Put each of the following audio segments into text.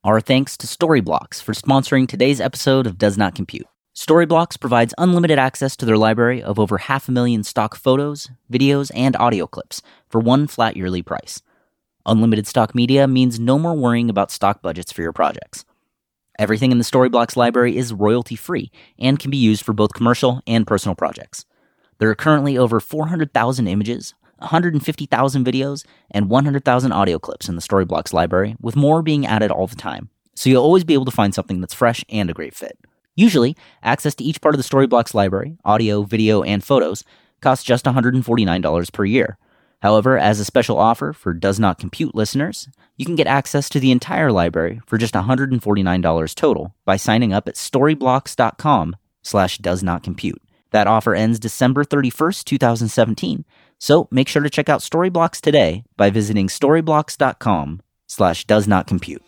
Our thanks to Storyblocks for sponsoring today's episode of Does Not Compute. Storyblocks provides unlimited access to their library of over 500,000 stock photos, videos, and audio clips for one flat yearly price. Unlimited stock media means no more worrying about stock budgets for your projects. Everything in the Storyblocks library is royalty-free and can be used for both commercial and personal projects. There are currently over 400,000 images, 150,000 videos, and 100,000 audio clips in the Storyblocks library, with more being added all the time, so you'll always be able to find something that's fresh and a great fit. Usually, access to each part of the Storyblocks library, audio, video, and photos, costs just $149 per year. However, as a special offer for Does Not Compute listeners, you can get access to the entire library for just $149 total by signing up at storyblocks.com/doesnotcompute. That offer ends December 31st, 2017, so make sure to check out Storyblocks today by visiting storyblocks.com/doesnotcompute.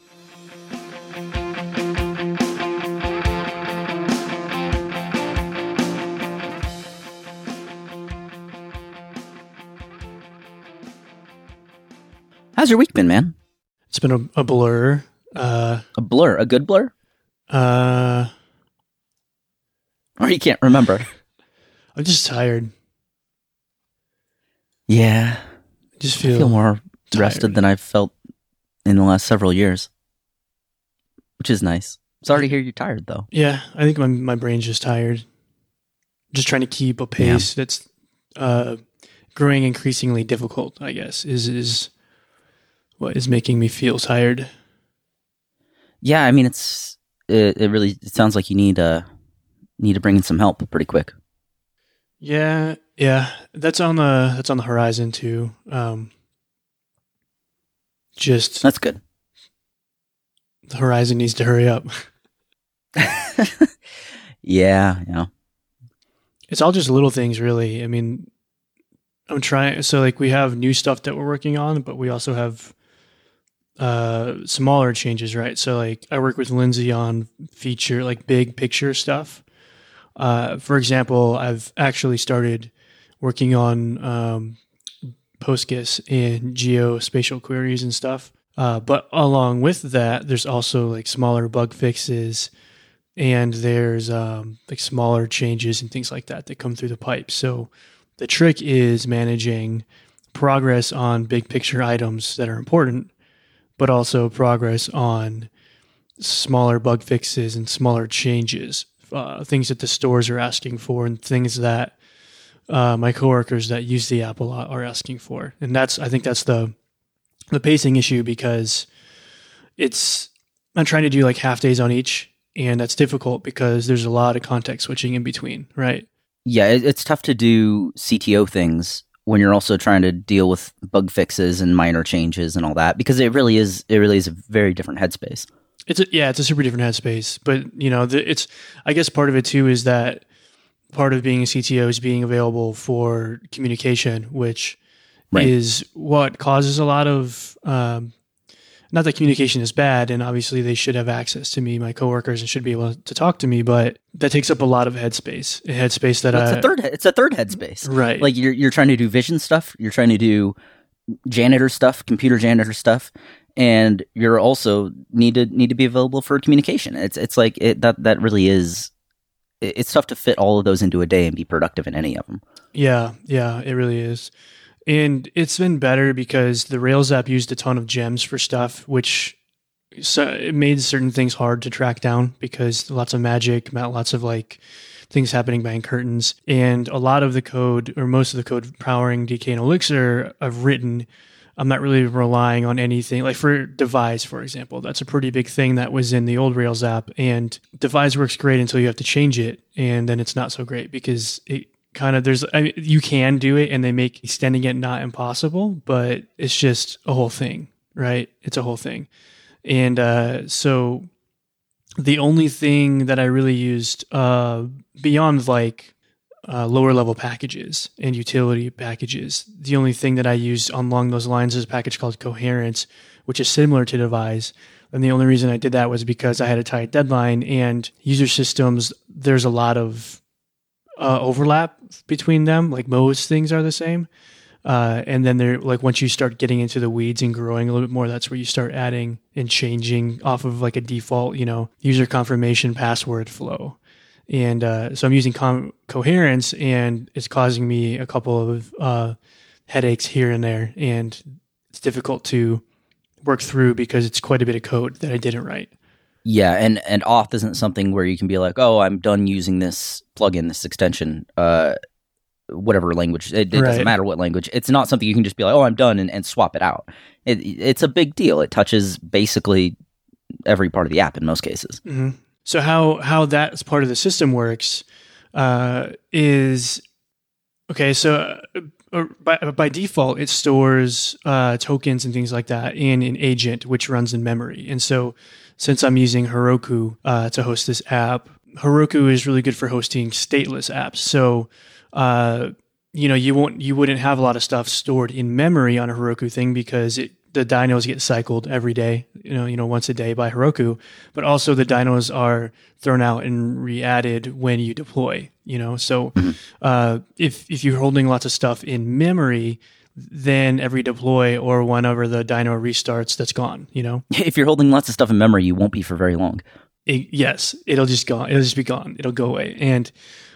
How's your week been, man? It's been a blur. A blur? A good blur? Or you can't remember? I'm just tired. Yeah. I just I feel more rested than I've felt in the last several years, which is nice. Sorry to hear you're tired, though. Yeah, I think my brain's just tired. Just trying to keep a pace that's growing increasingly difficult, I guess, is what is making me feel tired. Yeah, I mean, it sounds like you need to bring in some help pretty quick. Yeah, that's on the horizon too. Just that's good. The horizon needs to hurry up. Yeah. It's all just little things, really. I mean, I'm trying. So, like, we have new stuff that we're working on, but we also have smaller changes, right? So, like, I work with Lindsay on big picture stuff. For example, I've actually started working on PostGIS and geospatial queries and stuff. But along with that, there's also like smaller bug fixes, and there's like smaller changes and things like that come through the pipe. So the trick is managing progress on big picture items that are important, but also progress on smaller bug fixes and smaller changes. Things that the stores are asking for and things that my coworkers that use the app a lot are asking for. And I think that's the pacing issue, because I'm trying to do like half days on each, and that's difficult because there's a lot of context switching in between, right? Yeah, it's tough to do CTO things when you're also trying to deal with bug fixes and minor changes and all that, because it really is a very different headspace. It's a super different headspace, but I guess part of it too is that part of being a CTO is being available for communication, which is what causes a lot of, not that communication is bad, and obviously they should have access to me, my coworkers, and should be able to talk to me, but that takes up a lot of headspace, it's a third headspace. Right. Like you're trying to do vision stuff, you're trying to do janitor stuff, computer janitor stuff, and you're also need to be available for communication. It's like that really is. It's tough to fit all of those into a day and be productive in any of them. Yeah, it really is. And it's been better because the Rails app used a ton of gems for stuff, which it made certain things hard to track down because lots of magic, lots of like things happening behind curtains. And a lot of the code, or most of the code powering DK and Elixir I've written, I'm not really relying on anything. Like for Devise, for example, that's a pretty big thing that was in the old Rails app. And Devise works great until you have to change it. And then it's not so great because it kind of, you can do it and they make extending it not impossible, but it's just a whole thing, right? It's a whole thing. And so the only thing that I really used beyond like lower level packages and utility packages, the only thing that I used along those lines is a package called Coherence, which is similar to Devise. And the only reason I did that was because I had a tight deadline, and user systems, there's a lot of overlap between them. Like most things are the same, And then there, like once you start getting into the weeds and growing a little bit more, that's where you start adding and changing off of like a default, user confirmation password flow. And so I'm using Coherence, and it's causing me a couple of headaches here and there, and it's difficult to work through because it's quite a bit of code that I didn't write. Yeah, and auth isn't something where you can be like, oh, I'm done using this plugin, this extension, whatever language. It doesn't matter what language. It's not something you can just be like, oh, I'm done, and swap it out. It's a big deal. It touches basically every part of the app in most cases. Mm-hmm. So how that part of the system works is, okay, so by default, it stores tokens and things like that in an agent, which runs in memory. And so since I'm using Heroku to host this app, Heroku is really good for hosting stateless apps. So, you wouldn't have a lot of stuff stored in memory on a Heroku thing because the dynos get cycled every day, once a day by Heroku, but also the dynos are thrown out and re-added when you deploy, So if you're holding lots of stuff in memory, then every deploy or whenever the dyno restarts, that's gone, If you're holding lots of stuff in memory, you won't be for very long. Yes, it'll just be gone. It'll go away. And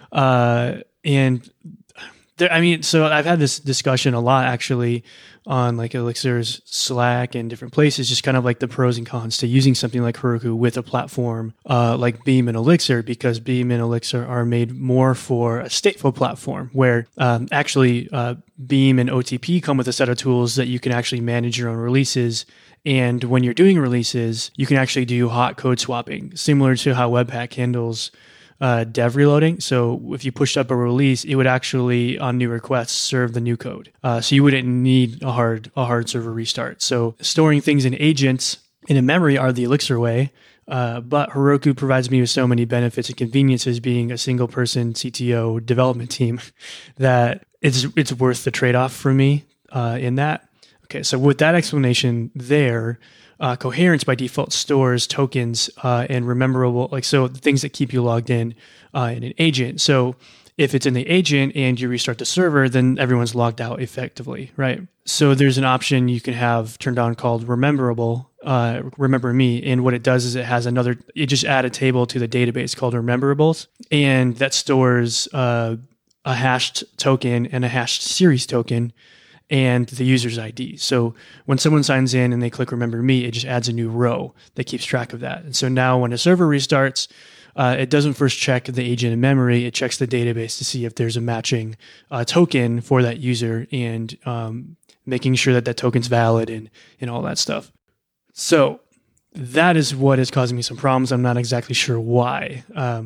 so I've had this discussion a lot actually on like Elixir's Slack and different places, just kind of like the pros and cons to using something like Heroku with a platform like Beam and Elixir, because Beam and Elixir are made more for a stateful platform where actually Beam and OTP come with a set of tools that you can actually manage your own releases. And when you're doing releases, you can actually do hot code swapping, similar to how Webpack handles dev reloading. So if you pushed up a release, it would actually, on new requests, serve the new code. So you wouldn't need a hard server restart. So storing things in agents and in memory are the Elixir way. But Heroku provides me with so many benefits and conveniences, being a single person CTO development team, that it's worth the trade-off for me in that. Okay, so with that explanation there, Coherence by default stores tokens and rememberable, so the things that keep you logged in an agent. So if it's in the agent and you restart the server, then everyone's logged out effectively, right? So there's an option you can have turned on called Rememberable, Remember Me. And what it does is it just add a table to the database called Rememberables, and that stores a hashed token and a hashed series token and the user's ID. So when someone signs in and they click Remember Me, it just adds a new row that keeps track of that. And so now when a server restarts, it doesn't first check the agent in memory. It checks the database to see if there's a matching token for that user, and making sure that token's valid and all that stuff. So that is what is causing me some problems. I'm not exactly sure why.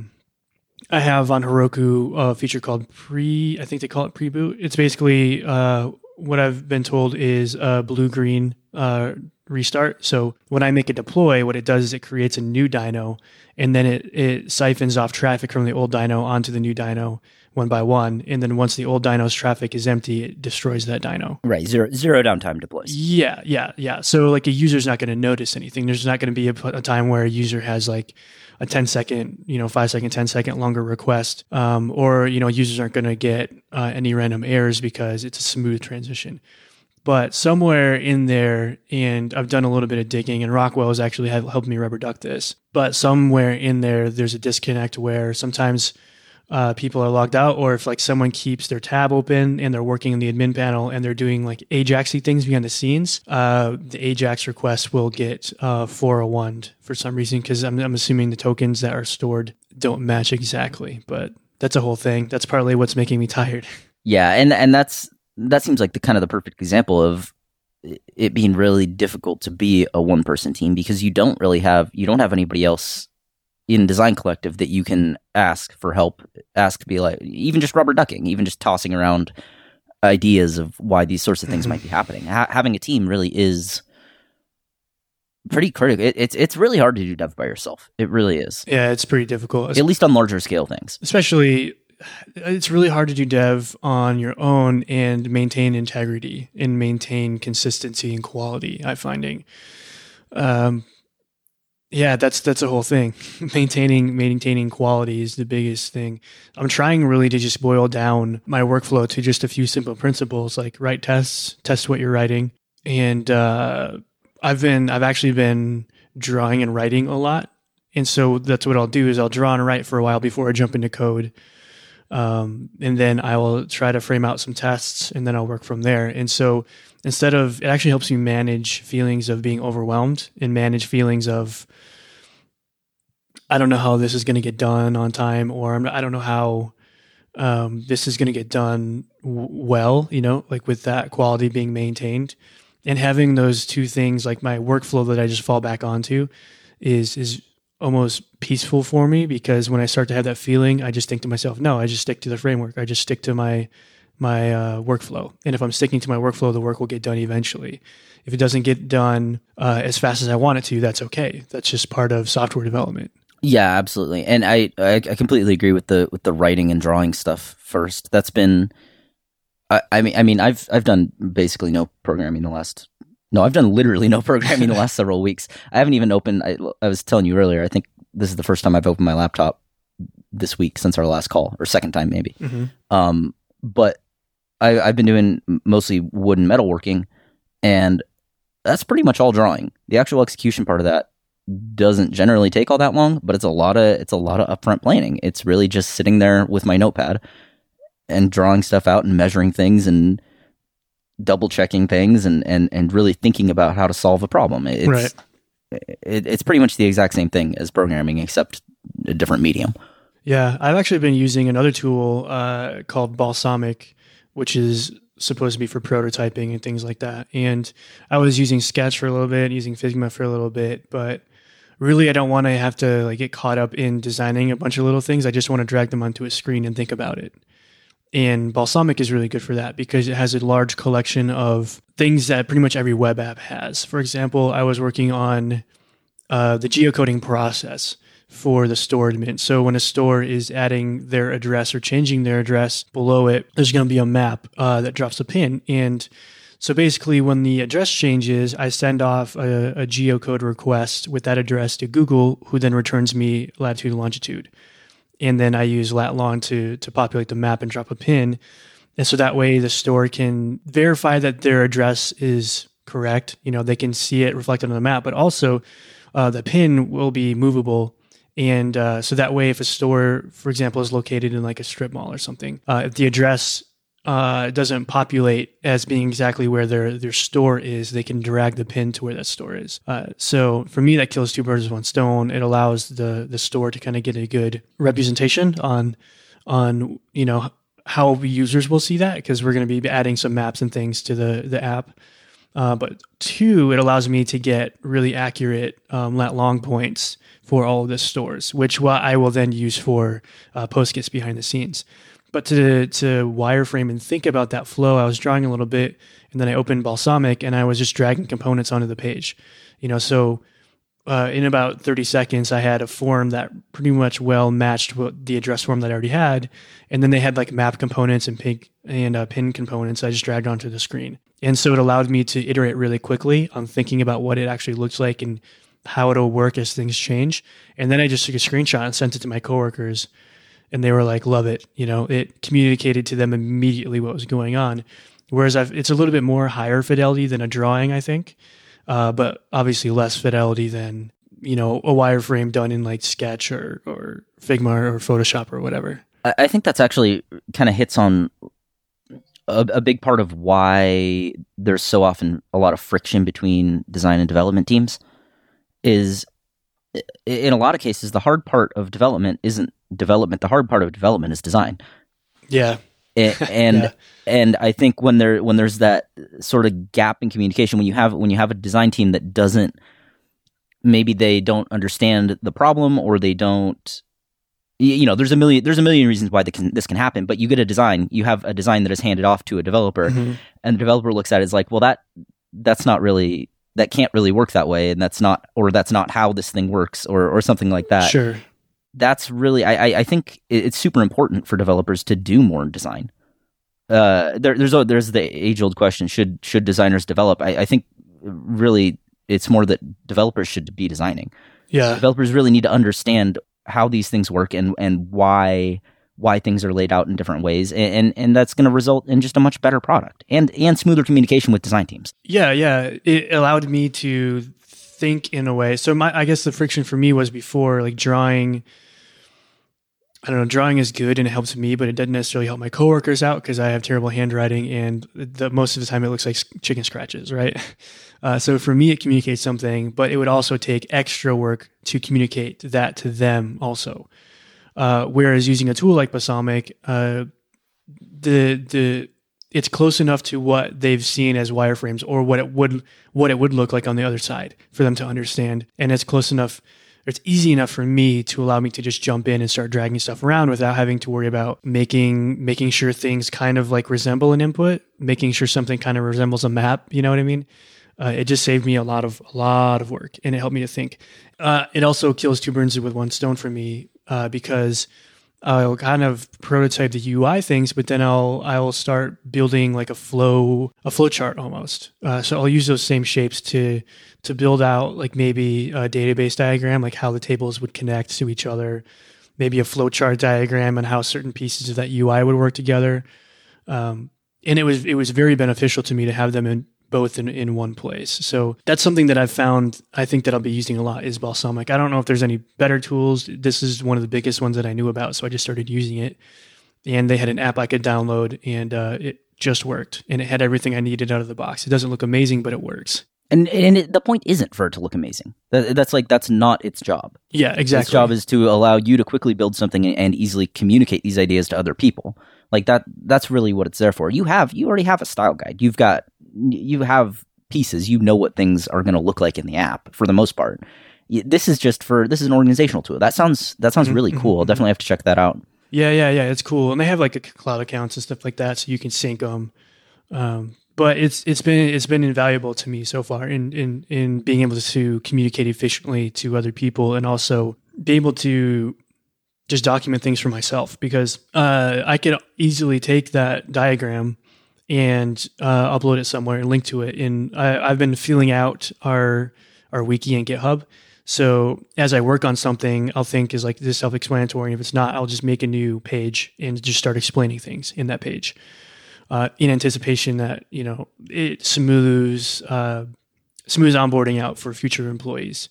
I have on Heroku a feature called I think they call it pre-boot. It's basically what I've been told is a blue-green restart. So when I make a deploy, what it does is it creates a new dyno, and then it siphons off traffic from the old dyno onto the new dyno one by one. And then once the old dyno's traffic is empty, it destroys that dyno. Right. Zero downtime deploys. Yeah. So like a user's not going to notice anything. There's not going to be a time where a user has like a 10-second, 5-second, 10-second longer request, or users aren't going to get any random errors because it's a smooth transition. But somewhere in there, and I've done a little bit of digging, and Rockwell has actually helped me rubber duck this, but somewhere in there's a disconnect where sometimes people are logged out, or if like someone keeps their tab open and they're working in the admin panel and they're doing like Ajax-y things behind the scenes, the Ajax request will get 401'd for some reason, because I'm assuming the tokens that are stored don't match exactly. But that's a whole thing. That's partly what's making me tired. Yeah, and that seems like the perfect example of it being really difficult to be a one-person team, because you don't have anybody else in Design Collective that you can ask for help, be like, even just rubber ducking, even just tossing around ideas of why these sorts of things might be happening. Having a team really is pretty critical. It's really hard to do dev by yourself. It really is. Yeah, it's pretty difficult. At least on larger scale things. Especially, it's really hard to do dev on your own and maintain integrity and maintain consistency and quality, I'm finding. Yeah, that's a whole thing. Maintaining quality is the biggest thing. I'm trying really to just boil down my workflow to just a few simple principles, like write tests, test what you're writing, and I've actually been drawing and writing a lot, and so that's what I'll do is I'll draw and write for a while before I jump into code, and then I will try to frame out some tests, and then I'll work from there. And so it actually helps you manage feelings of being overwhelmed and manage feelings of, I don't know how this is going to get done on time, or I don't know how this is going to get done well, like with that quality being maintained. And having those two things, like my workflow that I just fall back onto, is almost peaceful for me, because when I start to have that feeling, I just think to myself, no, I just stick to the framework. I just stick to my workflow. And if I'm sticking to my workflow, the work will get done eventually. If it doesn't get done as fast as I want it to, that's okay. That's just part of software development. Yeah, absolutely. And I completely agree with the writing and drawing stuff first. That's been, I mean, I've done basically no programming I've done literally no programming the last several weeks. I haven't even opened, I was telling you earlier, I think this is the first time I've opened my laptop this week since our last call, or second time maybe. Mm-hmm. But I've been doing mostly wood and metalworking, and that's pretty much all drawing. The actual execution part of that doesn't generally take all that long, but it's a lot of upfront planning. It's really just sitting there with my notepad and drawing stuff out and measuring things and double checking things and really thinking about how to solve a problem. It's pretty much the exact same thing as programming, except a different medium. Yeah, I've actually been using another tool called Balsamiq, which is supposed to be for prototyping and things like that. And I was using Sketch for a little bit, using Figma for a little bit, but really I don't want to have to get caught up in designing a bunch of little things. I just want to drag them onto a screen and think about it. And Balsamiq is really good for that because it has a large collection of things that pretty much every web app has. For example, I was working on the geocoding process for the store admin. So when a store is adding their address or changing their address, below it, there's going to be a map that drops a pin. And so basically when the address changes, I send off a geocode request with that address to Google, who then returns me latitude and longitude. And then I use lat-long to populate the map and drop a pin. And so that way the store can verify that their address is correct. They can see it reflected on the map, but also the pin will be movable. And so that way, if a store, for example, is located in a strip mall or something, if the address doesn't populate as being exactly where their store is, they can drag the pin to where that store is. So for me, that kills two birds with one stone. It allows the store to kind of get a good representation on how users will see that, because we're going to be adding some maps and things to the app. But two, it allows me to get really accurate lat-long points for all of the stores, which I will then use for PostGIS behind the scenes. But to wireframe and think about that flow, I was drawing a little bit, and then I opened Balsamiq, and I was just dragging components onto the page. So in about 30 seconds, I had a form that pretty much well matched the address form that I already had, and then they had map components and pin components I just dragged onto the screen. And so it allowed me to iterate really quickly on thinking about what it actually looks like and how it'll work as things change. And then I just took a screenshot and sent it to my coworkers, and they were like, love it. It communicated to them immediately what was going on. Whereas it's a little bit more higher fidelity than a drawing, I think, but obviously less fidelity than, a wireframe done in Sketch or Figma or Photoshop or whatever. I think that's actually kind of hits on a big part of why there's so often a lot of friction between design and development teams. Is in a lot of cases, the hard part of development isn't development. The hard part of development is design. Yeah. And I think when there's that sort of gap in communication, when you have a design team that maybe they don't understand the problem, or they don't, there's a million reasons why this can happen. But you have a design that is handed off to a developer, mm-hmm. and the developer looks at it as that's not really. That can't really work that way, and that's not how this thing works, or something like that. Sure. That's really, I think it's super important for developers to do more design. There's the age-old question: should designers develop? I think really it's more that developers should be designing. Yeah. Developers really need to understand how these things work and why things are laid out in different ways, and that's going to result in just a much better product and smoother communication with design teams. Yeah, it allowed me to think in a way. So I guess the friction for me was before, like drawing. I don't know, drawing is good and it helps me, but it doesn't necessarily help my coworkers out because I have terrible handwriting, and most of the time it looks like chicken scratches, right? So for me, it communicates something, but it would also take extra work to communicate that to them also. Whereas using a tool like Balsamiq, it's close enough to what they've seen as wireframes or what it would look like on the other side for them to understand, and it's close enough. It's easy enough for me to allow me to just jump in and start dragging stuff around without having to worry about making sure things kind of like resemble an input, making sure something kind of resembles a map. You know what I mean? It just saved me a lot of work, and it helped me to think. It also kills two birds with one stone for me because I'll kind of prototype the UI things, but then I'll start building like a flow chart almost. So I'll use those same shapes to build out like maybe a database diagram, like how the tables would connect to each other, maybe a flow chart diagram and how certain pieces of that UI would work together. And it was very beneficial to me to have them both in one place. So that's something that I've found, I think that I'll be using a lot is Balsamiq. I don't know if there's any better tools. This is one of the biggest ones that I knew about, so I just started using it. And they had an app I could download, and it just worked. And it had everything I needed out of the box. It doesn't look amazing, but it works. And the point isn't for it to look amazing. That's not its job. Yeah, exactly. Its job is to allow you to quickly build something and easily communicate these ideas to other people. Like that's really what it's there for. You already have a style guide. You have pieces. You know what things are going to look like in the app for the most part. This is an organizational tool. That sounds really cool. I'll definitely have to check that out. Yeah. It's cool. And they have like a cloud accounts and stuff like that, so you can sync them. But it's been invaluable to me so far in being able to communicate efficiently to other people, and also be able to just document things for myself, because I could easily take that diagram and upload it somewhere and link to it. And I've been filling out our wiki and GitHub. So as I work on something, I'll think is like this self-explanatory. And if it's not, I'll just make a new page and just start explaining things in that page. In anticipation that, it smooths onboarding out for future employees.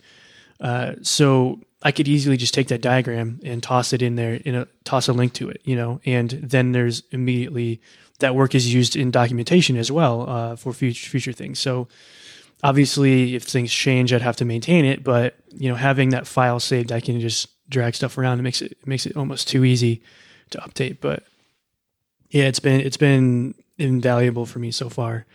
So I could easily just take that diagram and toss it in there, toss a link to it, and then there's immediately that work is used in documentation as well for future things. So obviously, if things change, I'd have to maintain it, but having that file saved, I can just drag stuff around. It makes it almost too easy to update, but. Yeah, it's been invaluable for me so far.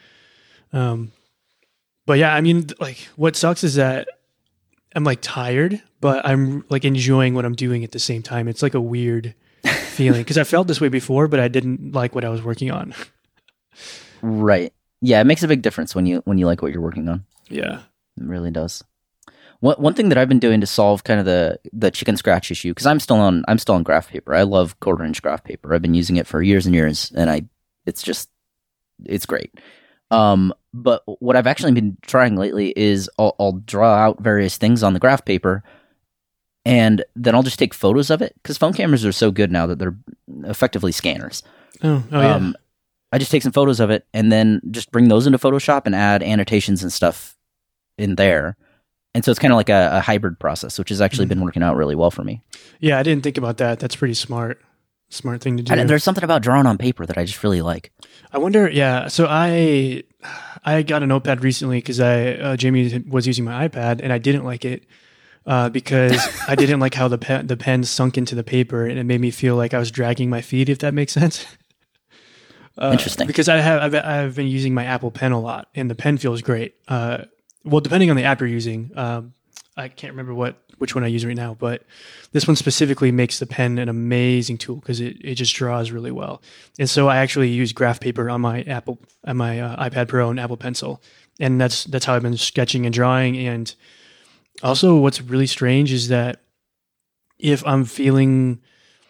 But yeah, I mean, like what sucks is that I'm like tired, but I'm like enjoying what I'm doing at the same time. It's like a weird feeling because I felt this way before, but I didn't like what I was working on. Right. Yeah, it makes a big difference when you like what you're working on. Yeah, it really does. One thing that I've been doing to solve kind of the chicken scratch issue, because I'm still on graph paper. I love 1/4 inch graph paper. I've been using it for years and years, and it's great. But what I've actually been trying lately is I'll draw out various things on the graph paper, and then I'll just take photos of it, because phone cameras are so good now that they're effectively scanners. Oh yeah. I just take some photos of it and then just bring those into Photoshop and add annotations and stuff in there. And so it's kind of like a hybrid process, which has actually been working out really well for me. Yeah, I didn't think about that. That's pretty smart thing to do. And there's something about drawing on paper that I just really like. I wonder, yeah. So I got a notepad recently because Jamie was using my iPad, and I didn't like it because I didn't like how the pen sunk into the paper, and it made me feel like I was dragging my feet, if that makes sense. Interesting. Because I've been using my Apple Pen a lot, and the pen feels great. Well, depending on the app you're using, I can't remember which one I use right now, but this one specifically makes the pen an amazing tool because it just draws really well. And so I actually use graph paper on my iPad Pro and Apple Pencil, and that's how I've been sketching and drawing. And also, what's really strange is that if I'm feeling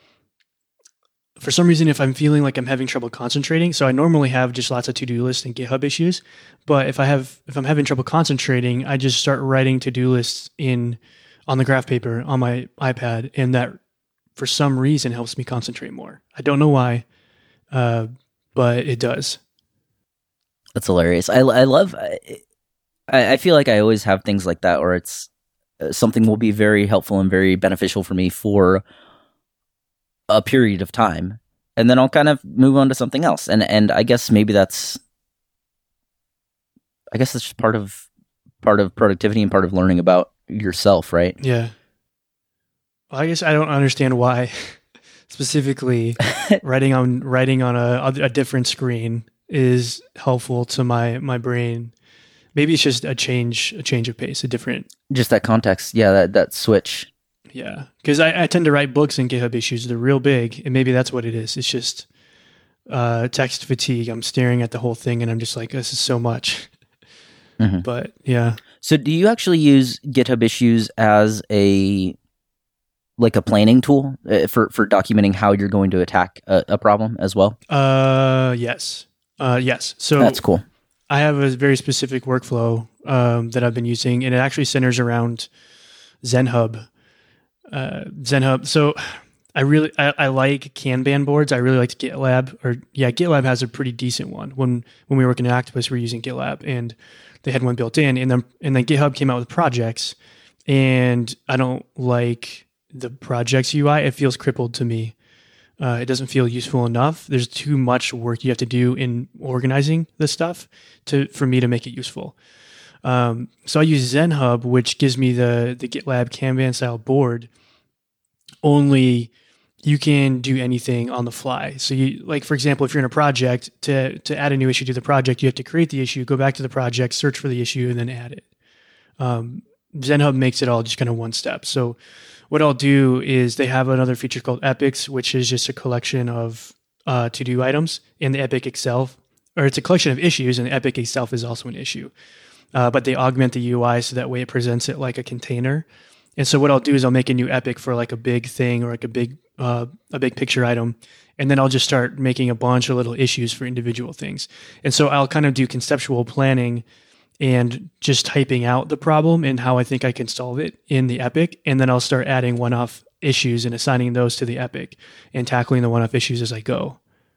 like I'm having trouble concentrating, so I normally have just lots of to-do lists and GitHub issues, but if I'm having trouble concentrating, I just start writing to-do lists on the graph paper on my iPad, and that for some reason helps me concentrate more. I don't know why, but it does. That's hilarious. I love. I feel like I always have things like that, where it's something will be very helpful and very beneficial for me for a period of time, and then I'll kind of move on to something else. And I guess maybe that's just part of productivity and part of learning about yourself, right? Yeah. Well, I guess I don't understand why specifically writing on a different screen is helpful to my brain. Maybe it's just a change of pace, just that context. Yeah, that switch. Yeah, because I tend to write books in GitHub issues. They're real big, and maybe that's what it is. It's just text fatigue. I'm staring at the whole thing, and I'm just like, this is so much. Mm-hmm. But yeah. So do you actually use GitHub issues as a planning tool for documenting how you're going to attack a problem as well? Yes. Yes. So that's cool. I have a very specific workflow that I've been using, and it actually centers around ZenHub. So I like Kanban boards. I really liked GitLab, GitLab has a pretty decent one. When we work in Octopus, we're using GitLab, and they had one built in, and then GitHub came out with projects, and I don't like the projects UI. It feels crippled to me. It doesn't feel useful enough. There's too much work you have to do in organizing this stuff for me to make it useful. So I use ZenHub, which gives me the GitLab Kanban style board. Only you can do anything on the fly. So you, like, for example, if you're in a project, to add a new issue to the project, you have to create the issue, go back to the project, search for the issue, and then add it. ZenHub makes it all just kind of one step. So what I'll do is they have another feature called Epics, which is just a collection of to-do items in the Epic itself, or it's a collection of issues, and the Epic itself is also an issue. But they augment the UI so that way it presents it like a container. And so what I'll do is I'll make a new Epic for like a big thing or like a big picture item, and then I'll just start making a bunch of little issues for individual things. And so I'll kind of do conceptual planning and just typing out the problem and how I think I can solve it in the Epic. And then I'll start adding one-off issues and assigning those to the Epic and tackling the one-off issues as I go.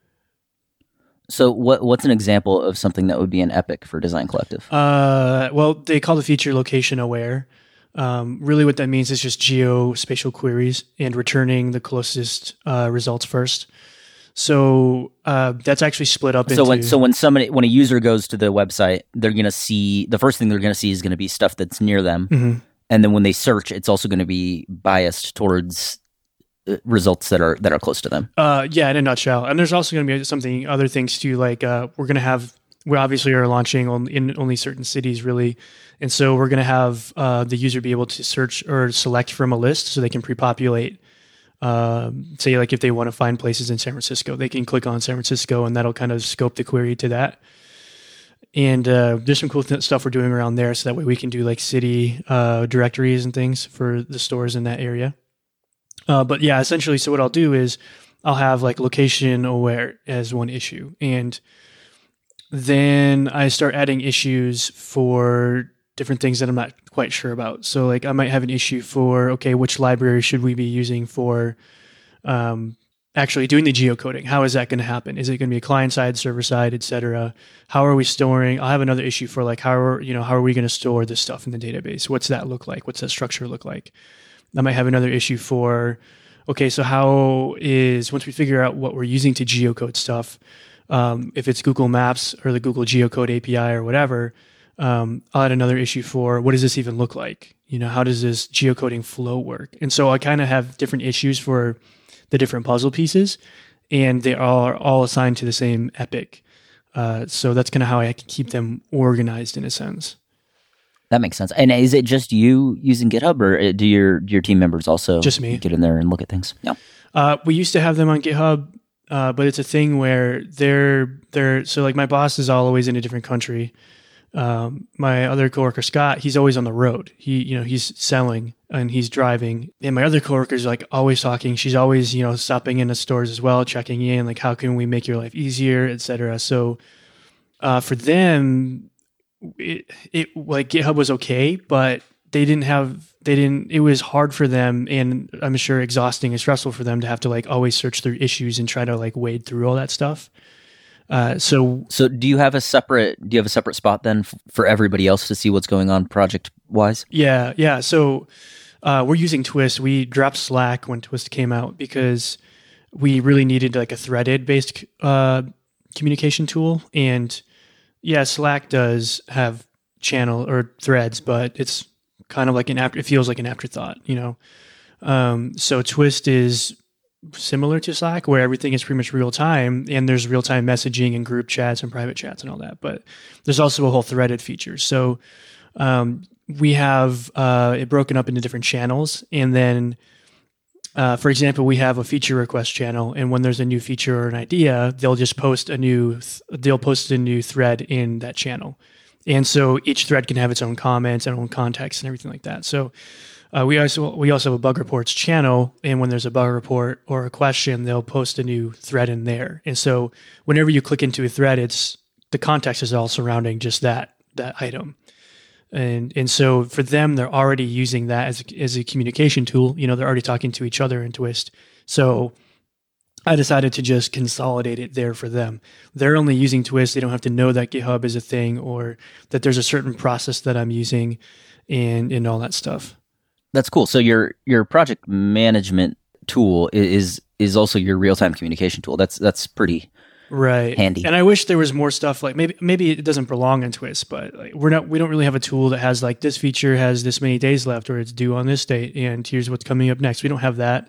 So what's an example of something that would be an Epic for Design Collective? Well, they call the feature location aware. Really what that means is just geospatial queries and returning the closest results first. So that's actually split up into... So when a user goes to the website, they're going to see, the first thing they're going to see is going to be stuff that's near them. Mm-hmm. And then when they search, it's also going to be biased towards results that are close to them. Yeah, in a nutshell. And there's also going to be other things too, like we obviously are launching in only certain cities, really. And so we're going to have the user be able to search or select from a list so they can pre-populate. Say, like, if they want to find places in San Francisco, they can click on San Francisco, and that'll kind of scope the query to that. And there's some cool stuff we're doing around there, so that way we can do like city directories and things for the stores in that area. But yeah, essentially, so what I'll do is I'll have like location aware as one issue, and then I start adding issues for different things that I'm not quite sure about. So like I might have an issue for, okay, which library should we be using for actually doing the geocoding? How is that going to happen? Is it going to be a client side, server side, et cetera? How are we storing? I'll have another issue for like, how are we going to store this stuff in the database? What's that look like? What's that structure look like? I might have another issue for, okay, so once we figure out what we're using to geocode stuff, if it's Google Maps or the Google Geocode API or whatever, I'll add another issue for what does this even look like? How does this geocoding flow work? And so I kind of have different issues for the different puzzle pieces, and they are all assigned to the same Epic. So that's kind of how I can keep them organized in a sense. That makes sense. And is it just you using GitHub, or do your team members also just me get in there and look at things? Yeah. We used to have them on GitHub, but it's a thing where they're so like my boss is always in a different country. My other coworker, Scott, he's always on the road. He's selling and he's driving. And my other coworker's like always talking. She's always, stopping in the stores as well, checking in, like, how can we make your life easier, et cetera. So, for them, it like GitHub was okay, but it was hard for them, and I'm sure exhausting and stressful for them to have to like always search through issues and try to like wade through all that stuff. So do you have a separate spot then for everybody else to see what's going on project wise? Yeah. So we're using Twist. We dropped Slack when Twist came out because we really needed like a threaded based communication tool. And yeah, Slack does have channel or threads, but it's kind of like it feels like an afterthought, you know? So Twist is similar to Slack, where everything is pretty much real time, and there's real time messaging and group chats and private chats and all that. But there's also a whole threaded feature. So we have it broken up into different channels, and then for example, we have a feature request channel, and when there's a new feature or an idea, they'll just post a new thread in that channel, and so each thread can have its own comments and own context and everything like that. So we also have a bug reports channel, and when there's a bug report or a question, they'll post a new thread in there. And so whenever you click into a thread, the context is all surrounding just that item. And so for them, they're already using that as a communication tool. You know, they're already talking to each other in Twist. So I decided to just consolidate it there for them. They're only using Twist. They don't have to know that GitHub is a thing or that there's a certain process that I'm using and all that stuff. That's cool. So your project management tool is also your real-time communication tool. That's pretty handy. And I wish there was more stuff like maybe it doesn't belong in Twist, but like we don't really have a tool that has like this feature has this many days left or it's due on this date and here's what's coming up next. We don't have that.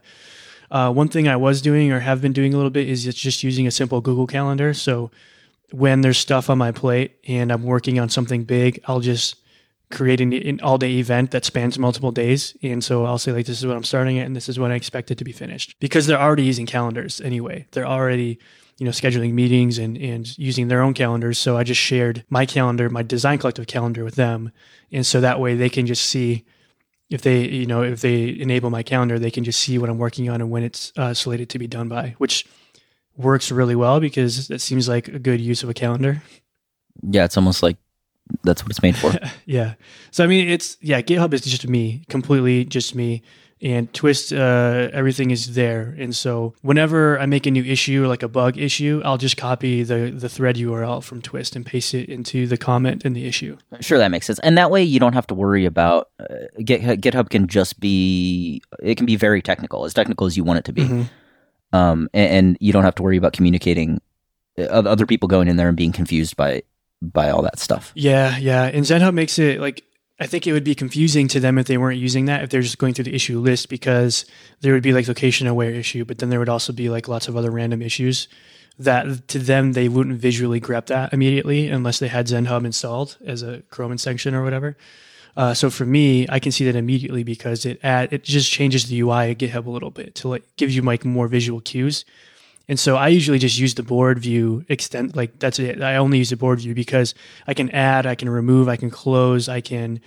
One thing I was doing or have been doing a little bit is it's just using a simple Google Calendar. So when there's stuff on my plate and I'm working on something big, I'll just create an all-day event that spans multiple days. And so I'll say, like, this is what I'm starting at, and this is when I expect it to be finished. Because they're already using calendars anyway. They're already, scheduling meetings and using their own calendars. So I just shared my calendar, my Design Collective calendar with them. And so that way they can just see if they enable my calendar, they can just see what I'm working on and when it's slated to be done by, which works really well because it seems like a good use of a calendar. Yeah, it's almost like that's what it's made for. Yeah. So, I mean, GitHub is just me, completely just me. And Twist, everything is there. And so whenever I make a new issue or like a bug issue, I'll just copy the thread URL from Twist and paste it into the comment in the issue. Sure, that makes sense. And that way you don't have to worry about GitHub can just be, it can be very technical as you want it to be. Mm-hmm. And you don't have to worry about communicating other people going in there and being confused by all that stuff. Yeah. And ZenHub makes it like, I think it would be confusing to them if they weren't using that, if they're just going through the issue list, because there would be like location aware issue, but then there would also be like lots of other random issues that to them, they wouldn't visually grab that immediately unless they had ZenHub installed as a Chrome extension or whatever. So for me, I can see that immediately because it just changes the UI of GitHub a little bit to like gives you like more visual cues. And so I usually just use the board view extent, like that's it. I only use the board view because I can add, I can remove, I can close, I can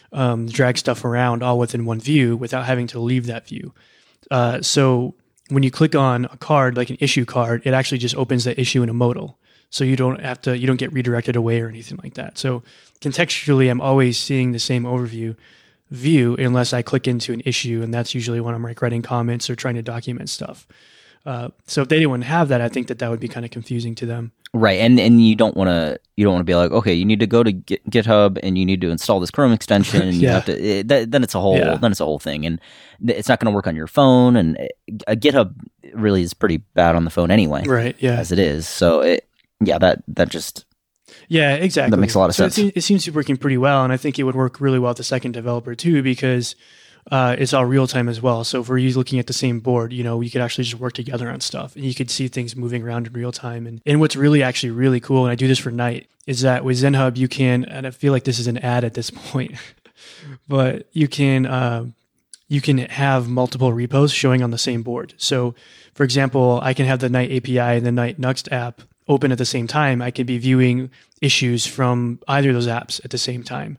drag stuff around all within one view without having to leave that view. So when you click on a card, like an issue card, it actually just opens that issue in a modal. So you don't get redirected away or anything like that. So contextually, I'm always seeing the same overview view unless I click into an issue. And that's usually when I'm like writing comments or trying to document stuff. So if they didn't have that, I think that would be kind of confusing to them. Right. And you don't want to be like, okay, you need to go to GitHub and you need to install this Chrome extension and you have to, then it's a whole thing and it's not going to work on your phone. And GitHub really is pretty bad on the phone anyway. Right. Yeah. As it is. So that just. Yeah, exactly. That makes a lot of sense. It seems to be working pretty well. And I think it would work really well with the second developer too, because it's all real time as well. So if we're looking at the same board, we could actually just work together on stuff and you could see things moving around in real time. And what's really cool, and I do this for Night, is that with ZenHub, you can, and I feel like this is an ad at this point, but you can have multiple repos showing on the same board. So for example, I can have the Night API and the Night Nuxt app open at the same time. I could be viewing issues from either of those apps at the same time.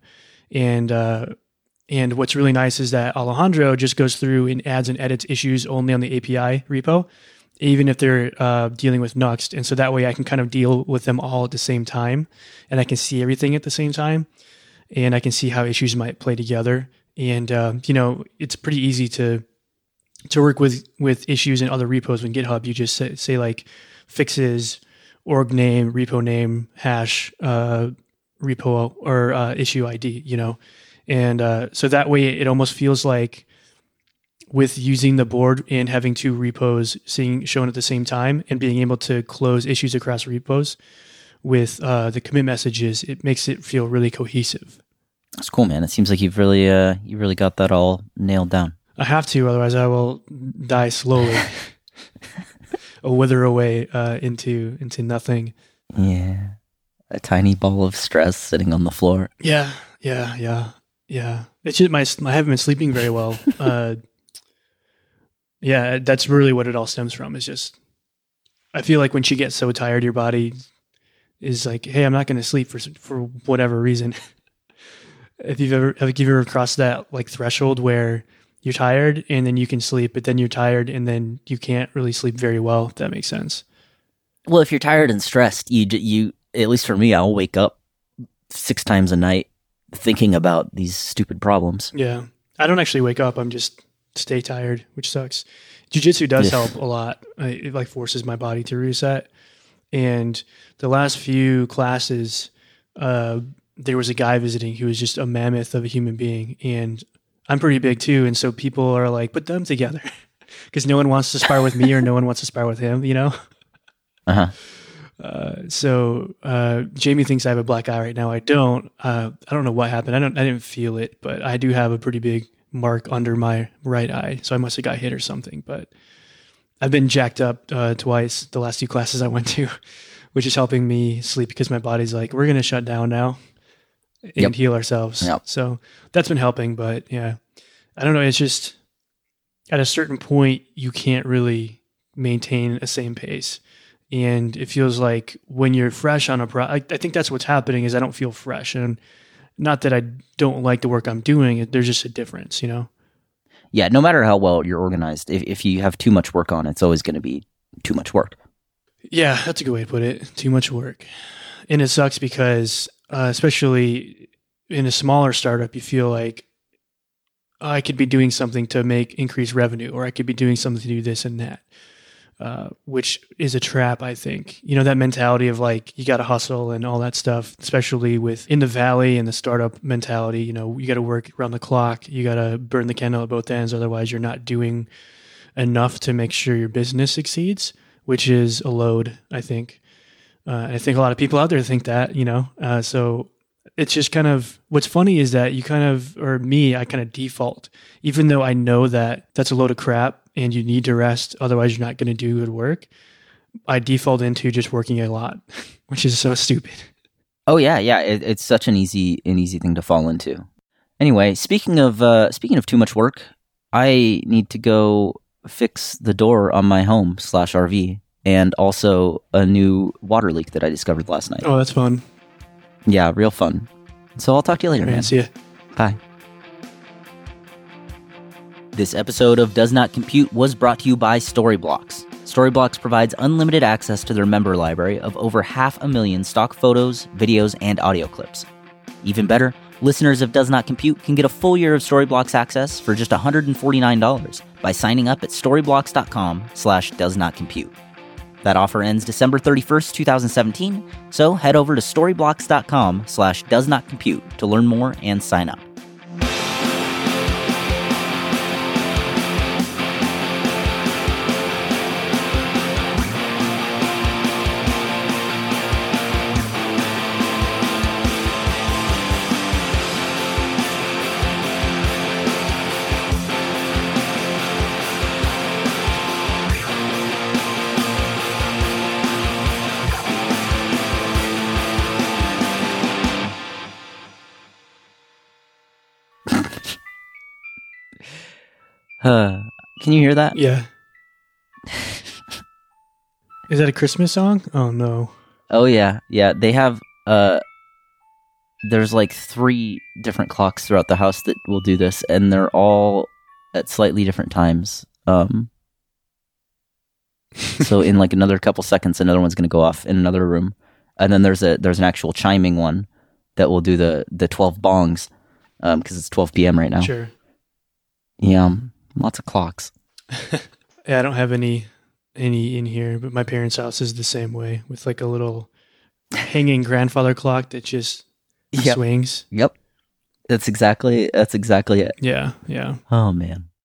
And what's really nice is that Alejandro just goes through and adds and edits issues only on the API repo, even if they're dealing with Nuxt. And so that way I can kind of deal with them all at the same time and I can see everything at the same time and I can see how issues might play together. And it's pretty easy to work with issues in other repos in GitHub. You just say like fixes, org name, repo name, hash, repo or issue ID, and so that way it almost feels like with using the board and having two repos shown at the same time and being able to close issues across repos with the commit messages, it makes it feel really cohesive. That's cool, man. It seems like you've really got that all nailed down. I have to, otherwise I will die slowly, or wither away into nothing. Yeah, a tiny ball of stress sitting on the floor. Yeah. It's just I haven't been sleeping very well. Yeah, that's really what it all stems from. Is just I feel like when you get so tired, your body is like, "Hey, I'm not going to sleep for whatever reason." Have you ever crossed that like threshold where you're tired and then you can sleep, but then you're tired and then you can't really sleep very well? If that makes sense. Well, if you're tired and stressed, you at least for me, I'll wake up 6 times a night thinking about these stupid problems. Yeah, I don't actually wake up. I'm just stay tired, which sucks. Jiu-jitsu does help a lot. It like forces my body to reset. And the last few classes, there was a guy visiting who was just a mammoth of a human being, and I'm pretty big too. And so people are like, put them together, because no one wants to spar with me or no one wants to spar with him, Uh-huh. So Jamie thinks I have a black eye right now. I don't. I don't know what happened. I didn't feel it, but I do have a pretty big mark under my right eye. So I must have got hit or something. But I've been jacked up twice the last 2 classes I went to, which is helping me sleep because my body's like, we're going to shut down now and heal ourselves. Yep. So that's been helping. But yeah, I don't know. It's just at a certain point, you can't really maintain a same pace. And it feels like when you're fresh on I think that's what's happening is I don't feel fresh. And not that I don't like the work I'm doing. There's just a difference, Yeah, no matter how well you're organized, if you have too much work on, it's always going to be too much work. Yeah, that's a good way to put it. Too much work. And it sucks because, especially in a smaller startup, you feel like I could be doing something to increase revenue, or I could be doing something to do this and that. Which is a trap, I think. That mentality of like, you got to hustle and all that stuff, especially in the Valley and the startup mentality, you got to work around the clock. You got to burn the candle at both ends. Otherwise, you're not doing enough to make sure your business succeeds, which is a load, I think. I think a lot of people out there think that, so it's just kind of, what's funny is that I kind of default, even though I know that that's a load of crap and you need to rest, otherwise you're not going to do good work. I default into just working a lot, which is so stupid. Oh yeah. It's such an easy thing to fall into. Anyway, speaking of too much work, I need to go fix the door on my home /RV, and also a new water leak that I discovered last night. Oh, that's fun. Yeah, real fun. So I'll talk to you later, man. See ya. Bye. This episode of Does Not Compute was brought to you by Storyblocks. Storyblocks provides unlimited access to their member library of over 500,000 stock photos, videos, and audio clips. Even better, listeners of Does Not Compute can get a full year of Storyblocks access for just $149 by signing up at storybblocks.com/doesnotcompute. That offer ends December 31st, 2017, so head over to storybblocks.com/doesnotcompute to learn more and sign up. Can you hear that? Yeah. Is that a Christmas song? Oh no. Oh yeah. They have there's like 3 different clocks throughout the house that will do this, and they're all at slightly different times. So in like another couple seconds, another one's going to go off in another room, and then there's an actual chiming one that will do the 12 bongs, because it's 12 p.m. right now. Sure. Yeah, lots of clocks. Yeah, I don't have any in here, but my parents' house is the same way with like a little hanging grandfather clock that just swings. Yep. That's exactly it. Yeah. Oh man.